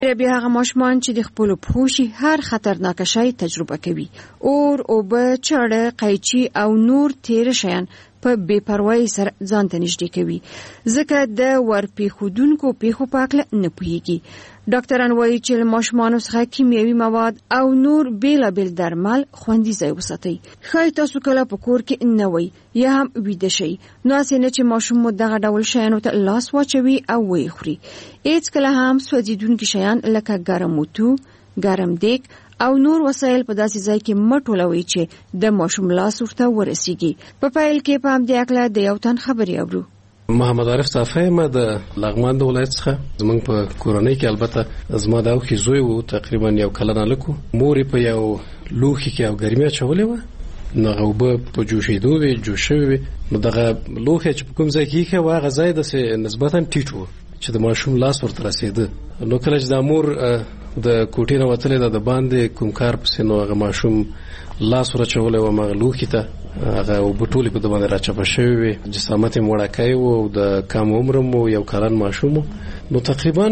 بیا هغه ماشومان چې د خپل پوښي هر خطرناک شی تجربه کوي، اور او به چړه قیچي او نور تیر شیان په بے پروايي سره ځان ته نږدې کوي، ځکه د ورپېښودونکو پیښو په اړه نه پوهیږي. ډاکټران وایي چې ماشومانو څخه کیمیاوي مواد او نور بیلابیل درمل خوندي ځای وساتئ. ښایي تاسو کله په کور کې نه وئ یا هم ویده شئ، نو هسې نه چې ماشوم مو دغه ډول شیانو ته لاس واچوي او ویې خوري. هېڅکله هم سوځېدونکي شیان لکه ګرم اوتو، ګرم دیګ او نور وسایل په داسې ځای کې مه ټولوئ چې د ماشوم لاس ورته ورسیږي. په پیل کې په همدې هکله د یو تن خبرې اورو. محمد عارف صافی ما د لغمان د ولایت څخه. زمونږ په کورنۍ کې البته زما د اوښې زوی و، تقریبا 1 کلن هلک و. مور یې په یو لوښي کې او ګرمي اچولې وه، نو هغه اوبه په جوشېدو وې، جوش شوې وې. نو دغه لوښی چې په کوم ځای کې ایښی و هغه ځای داسې نسبتا ټیټ و چې د ماشوم لاس ورته رسېده. نو کله چې دا مور د کوټې نه وتلې ده د باندې کوم کار پسې، نو هغه ماشوم لاس ورچولی و هغه لوښي ته، هغه اوبه ټولې په ده باندې راچپه شوې وې. جسامت یې وړوکی و او د کم عمر و، 1 کلن ماشوم و. نو تقریبا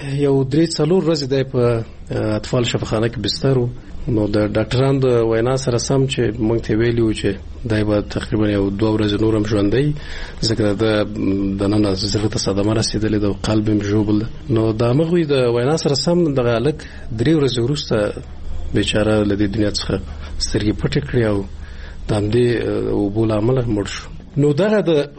3-4 ورځې دی په اطفال شفاخانه کې بستر و. نو د ډاکټرانو د وینا سره سم چې موږ ته ویلي و چې دی به تقریبا 2 ورځې نور هم ژوندی، ځکه د دننه زړه ته صدمه رسېدلې ده او قلب یې ژوبل ده. نو د همغوی د وینا سره سم دغه هلک 3 ورځې وروسته بیچاره له دې دنیا څخه سترګې پټې کړې او د همدې اوبو له امله مړ شو. نو دغه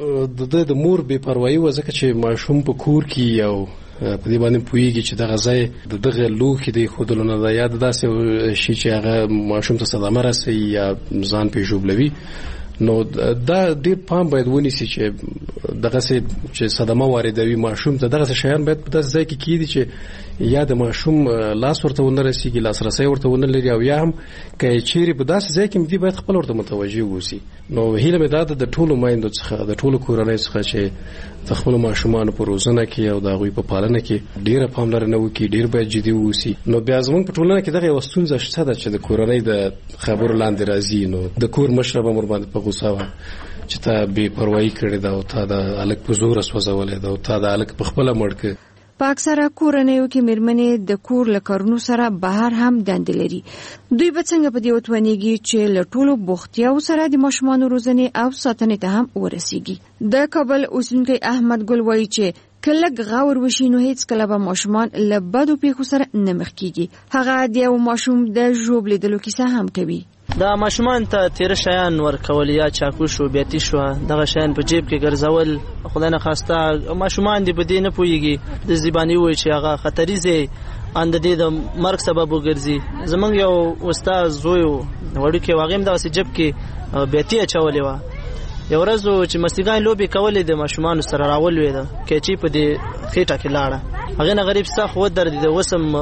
د مور بې پروایي وه، ځکه چې ماشوم په کور کې او په دې باندې پوهیږي چې دغه ځای د دغه لوښي د ایښودلو نه ده، یا د داسې شي چې هغه ماشوم ته صدمه رسوي یا ځان پرې ژوبلوي. نو دا ډېر پام باید ونیسي چې دغسې چې صدمه واردوي ماشوم ته، دغسې شیان باید په داسې ځای کې کېږدي چې یا د ماشوم لاس ورته ونه رسېږي، لاسرسی ورته ونه لري، او یا هم که چیرې په داسې ځای کې دی باید خپل ورته متوجه واوسي. نو هیله مې دا ده د ټولو میندو څخه، د ټولو کورنۍ څخه چې د خپلو ماشومانو په روزنه کې او د هغوی په پالنه کې ډېره پاملرنه وکړي، ډېر باید جدي واوسي. نو بیا زموږ په ټولنه کې دغه یوه ستونزه شته ده چې د کورنۍ د خبرو لاندې راځي. نو د کور مشره به ورباندې په غوسه وه چې تا بې پروایي کړې ده او تا د هلک په زوره سوځولی ده او تا د هلک په خپله مړ کړ. په اکثره کورنیو کې میرمنې د کور له کارونو سره بهر هم دندې لري. دوی به څنګه په دې وتوانیږي چې له ټولو بوختیاو سره د ماشومانو روزنې او ساتنې ته هم ورسیږي؟ د کابل اوسیدونکی احمد ګل وایي چې که لږ غور وشي نو هېڅکله به ماشومان له بدو پیښو سره نه مخ کېږي. هغه د یو ماشوم د ژوبلېدلو کیسه هم کوي. دا ماشومان ته تیر شیان ورکول، یا چاقو شو، بیاتي شو، دغه شیان په جیب کې ګرځول، خدای نه خواسته ماشومان دې په دې نه پوهېږي. د زباني وایي چې هغه خطریزې ان د دې د مرګ سبب وګرځي. زمونږ یو استاد زوی و وړوکی و، هغې هم دغسې جیب کې بیاتي اچولې وه. یو ورځ چې مستیګان لوبې کولې د ماشومانو سره راولوېده، کیچي په دې خېټه کې لاړه. هغې نه غریب سخت ودرېده، اوس هم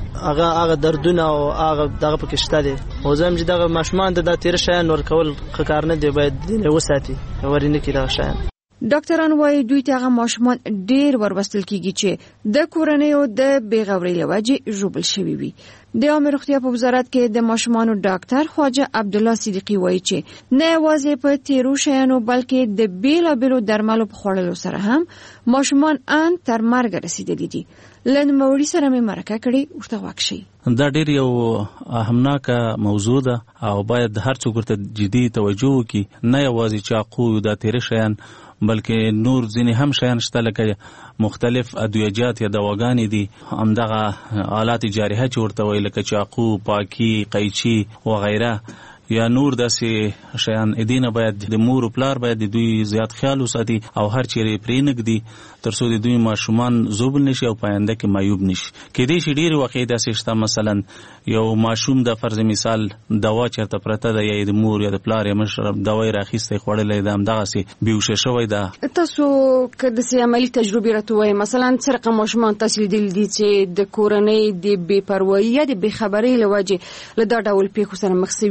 هغه دردونه او هغه دغه پکې شته دی. خو زه هم چې دغه ماشومان ته دا تېره شیان ورکول ښه کار نه دی، باید دې وساتي، ورې نه کړي دغه شیان. ډاکټران وایي دوی ته هغه ماشومان ډېر وروستل کېږي چې د کورنیو د بېغورۍ له وجې ژوبل شوي وي. د عامه روغتیا په وزارت کې د ماشومانو ډاکټر خواجه عبدالله صدیقي وایي چې نه یوازې په تیرو شیانو بلکې د بیلابیلو درملو په خوړلو سره هم ماشومان ان تر مرګه رسیدلي دي. له نوموړي سره مې مرکه کړې، ورته غوږ شئ. دا ډېر یو اهمناکه موضوع ده او باید هر څوک ورته جدي توجه وکړي. نه یوازې چاقو دا تیره شیان بلکې نور ځینې هم شیان شته لکه مختلف ادویجات یا دواګانې دي، همدغه آلات جارحه چې ورته وایي لکه چاقو، پاکی، قیچي وغیره یا نور داسې شیان. دینه باید د مور او پلار باید د دوی زیات خیال وساتي او هر چیرې پرې نږدي ترڅو د دوی ماشومان زوبل نشي او پاینده کې معیوب نشي. کېدای شي ډېرې واقعې داسې شته، مثلا یو ماشوم د فرض مثال دوا چېرته پرته ده، یا د مور یا د پلار یا مشر دوا یې راخیستی خوړلی ده، همدغسې بېهوشه شوی ده. تاسو که داسې عملي تجربې راته ووایئ، مثلا څه رقم ماشومان تاسو لیدلي دي چې د کورنۍ د بې پروایي یا د بې خبرۍ له وجې له دا ډول پیښو سره مخ شوي دي، بیا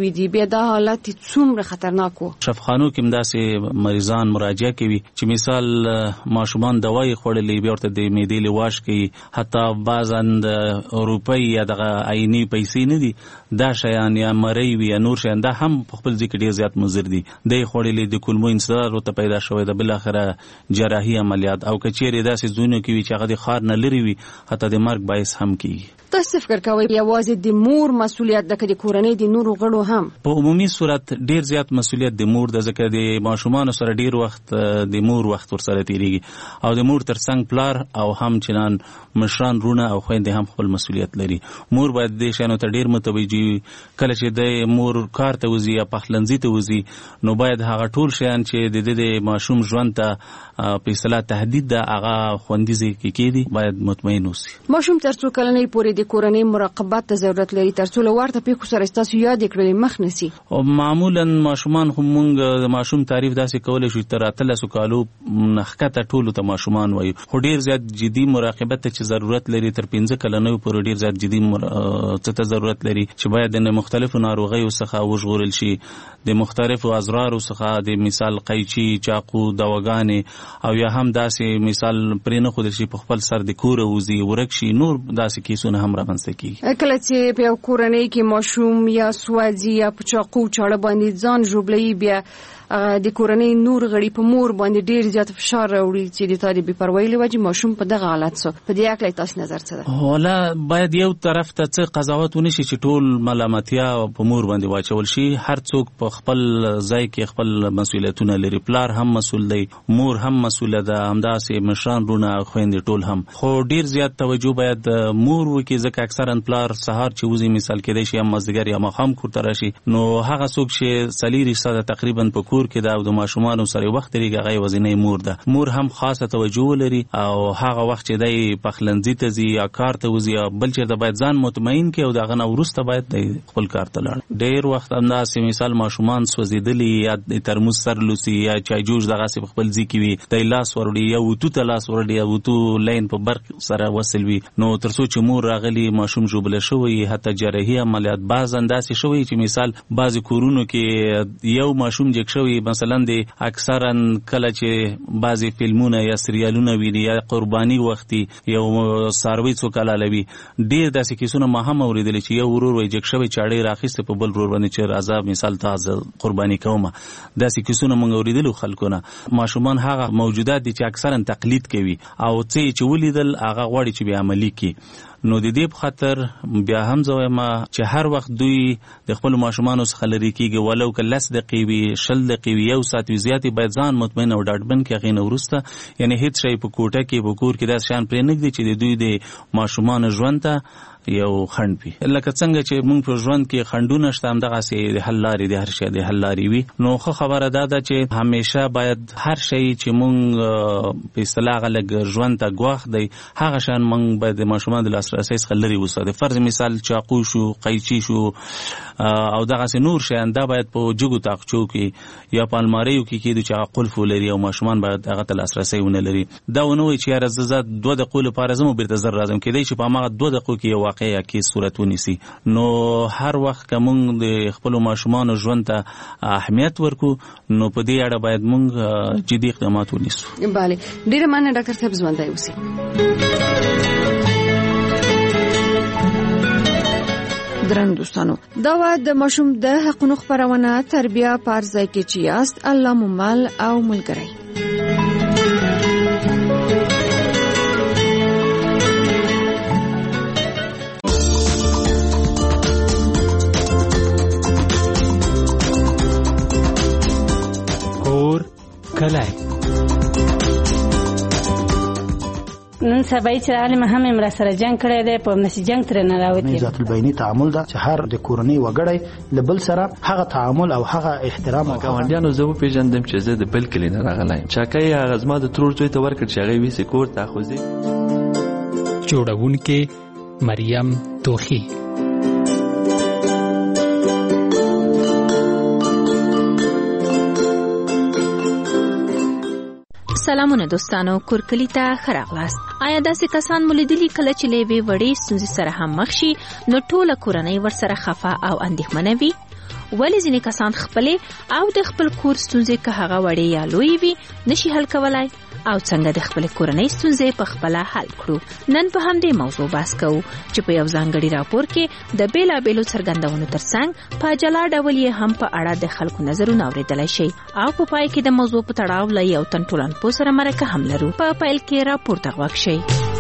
یا دا حالت څومره خطرناک وو؟ شفاخانو کې همداسې مریضان مراجعه کوي چې مثال ماشومان دوايي خوړلې بیا ورته د معدې لواش کوي، حتی بعضاً د روپۍ یا دغه عیني پیسې نه دي دا شیان یا مری وي یا نور شیان دا هم په خپل ځای کې ډېر زیات مضر دي. دی خوړلې د کولمو انسداد ورته پیدا شوی د بالاخره جراحي عملیات او که چیرې داسې ځایونه کې وي چې هغه د ښار نه لرې وي حتی د مرګ باعث هم کېږي. تاسو فکر کوئ یوازې د مور مسؤلیت ده که د کورنۍ د نورو غړو هم؟ په عمومي صورت ډیر زیات مسؤلیت د مور ده، ځکه د ماشومانو سره ډیر وخت د مور وخت ورسره تیریږي او د مور ترڅنګ پلار او هم چنان مشران رونه او خویندې هم خپل مسؤلیت لري. مور باید دې شیانو ته ډیر متوجه وي. کله چې د مور کار ته وځي یا پخلنځي ته وځي نو باید هغه ټول شیان چې د ماشوم ژوند ته په اصطلاح تهدید ده هغه خوندي ځای کې کېدي باید مطمئن اوسي. ماشوم تر څو کلنۍ پورې د کورنۍ مراقبت ته ضرورت لري ترڅو له ورته پیښو سره ستاسو یاد کړل مخ نسی؟ او معمولا ماشومان هم موږ د ماشوم تعریف داسې کولای شو تر 13 کالو نخکته ټولو ته ماشومان وایو، خو ډیر زیات جدي مراقبت ته چې ضرورت لري تر 15 کلنۍ پورې ډیر زیات جدي ته ضرورت لري چې باید د مختلفو ناروغیو څخه وژغورل شي، د مختلفو اضرارو څخه د مثال قیچي، چاقو، دواګانې او یا هم داسې مثال پرې نه خودل شي په خپل سر د کور وزي ورک شي، نور داسې کیسونه هم رامنځته کیږي. کله چې په کورنۍ کې ماشوم یا سوځي یا په چاقو چاړه باندې ځان ژوبلي بیا د کورنۍ نور غړي په مور باندې ډیر زیات فشار راوړي چې د تاسو بې پروايي لوجه ماشوم په دغه حالت سو په دې اړه تاسو نظر څه ده؟ ولا باید یو طرف ته څه قضاوت ونشي چې ټول ملامتیا په مور باندې واچول شي. هر څوک په خپل ځای کې خپل مسؤلیتونه لري، پلار هم مسؤل دی، مور هم مسؤله ده، همداسې مشران رونه خويندې ټول هم، خو ډیر زیات توجه باید مور وکړي ځکه اکثرا پلار سهار چې وزي مثال کېدای شي هم مازدیګر یا ماښام کور ته راشي نو هغه څوک چې سلیری ساده تقریبا په کور کې دا او د ماشومانو سره وخت لري هغه وزینې مور ده. مور هم خاصه توجه لري او هغه وخت چې دی پخلنځي ته ځي یا کار ته وځي یا بل چېرته باید ځان مطمئن کړي او د هغه نه وروسته باید دی خپل کار ته لاړ. ډېر وخت همداسې مثال ماشومان سوځېدلي یا د ترموز سر لوسي یا چای جوش دغسې په خپل ځای کې وي دی لاس وروړي یا وتو ته لاس وروړي یا وتو لین په برق سره وصل وي نو تر څو چې مور راغلي ماشوم ژوبله شوی حتی جراحي عملیات بعض انداسې شوی چې مثال بعض کورونو کې یو ماشوم جګ شوی مثلا د اکثرا کله چې بعضی فلمونه یا سریالونه ویني یا قرباني وختي یو ساروي څوک لالوي ډیر داسې کیسونه ما هم اوریدل چې یو ورور وای جګ شوی چاړې راخسته په بل ورور باندې چې راځه مثال تاسو قرباني کومه داسې کیسونه موږ اوریدل خلکونه. ماشومان هغه موجودات دي چې اکثرا تقلید کوي او چې ولیدل هغه غواړي چې به عملي کړي نو د دې په خاطر بیا هم زویم چې هر وخت دوی د خپل ماشومانو څخه لري کېږي ولو که 10 دقیقې وي 20 دقیقې وي 1 ساعت وي زیاتې باید ځان مطمئن او ډاډمن کړي هغې نه وروسته یعنی هېڅ شی په کوټه کې په کور کې داسې شیان پرې نه ږدي چې د دوی د ماشومانو ژوند ته یو خنډ وي. لکه څنګه چې موږ په ژوند کې خنډونه شته همدغسې د حل لارې د هر شی د حل لارې وي نو ښه خبره دا ده چې همیشه باید هر شی چې موږ په اصطلاح هغه لږ ژوند ته ګواښ دی هغه شیان موږ باید د ماشومانو د لاسرسۍ څخه لرې وساتو. فرض مثال چاقو شو، قیچي شو او دغسې نور شیان دا باید په جګو تاقچو کې یا په الماریو کې کېدو چې هغه قلف ولري او ماشومان باید هغه ته لاسرسی ونه لري. دا ونه وایي چې یاره زه 2 دقیقو لپاره ځم او بېرته زر راځم کېدای چې په هماغه 2 دقیقو کې یو واقعیا کې صورت ونیسي نو هر وخت که موږ د خپلو ماشومانو ژوند ته اهمیت ورکو نو په دې اړه باید موږ جدي اقدامات ونیسو. بله ډېره مننه ډاکټر صاحب ژوندی اوسئ. درنو دوستانو دا و د ماشوم د حقونو خپرونه تربیه پر ځای کې چې یاست الله مو مل او ملګری. کلای نن سبا چې عالم هم امر سره جنگ کړی دی په نشي جنگ تر نه راوتی ذات البینی تعامل دا چې هر د کورنۍ وګړی لبل سره هغه تعامل او هغه احترام او ګاونډیانو زه پیژندم چې زه د بل کلی نه راغلی چاکای هغه زما د ترور زوی ته ورکړ چې هغه ویسې کور ته خوځي. جوړونکې مریم توخی. سلامونه دوستانو، کورکلی ته ښه راغلاست. آیا داسې کسان مو لیدلي کله چې له یوې وړې ستونزې سره هم مخ شي نو ټوله کورنۍ ورسره خفه او اندېښمنه وي؟ ولې ځینې کسان خپلې او د خپل کور ستونزې که هغه وړې یا لویې وي نشي حل کولای او څنګه د خپل کورنۍ ستونزې په خپل حل کړو. نن په همدې موضوع بحث کوو چې په یو ځانګړي راپور کې د بیلابېلو څرګندونو ترڅنګ په جلا ډول یې هم په اړه د خلکو نظرونه اورېدلی شي او په پای کې د موضوع په تړاو له یو تن ټولنپوه سره مرکه هم لرو. په پیل کې راپور ته غوږ شئ.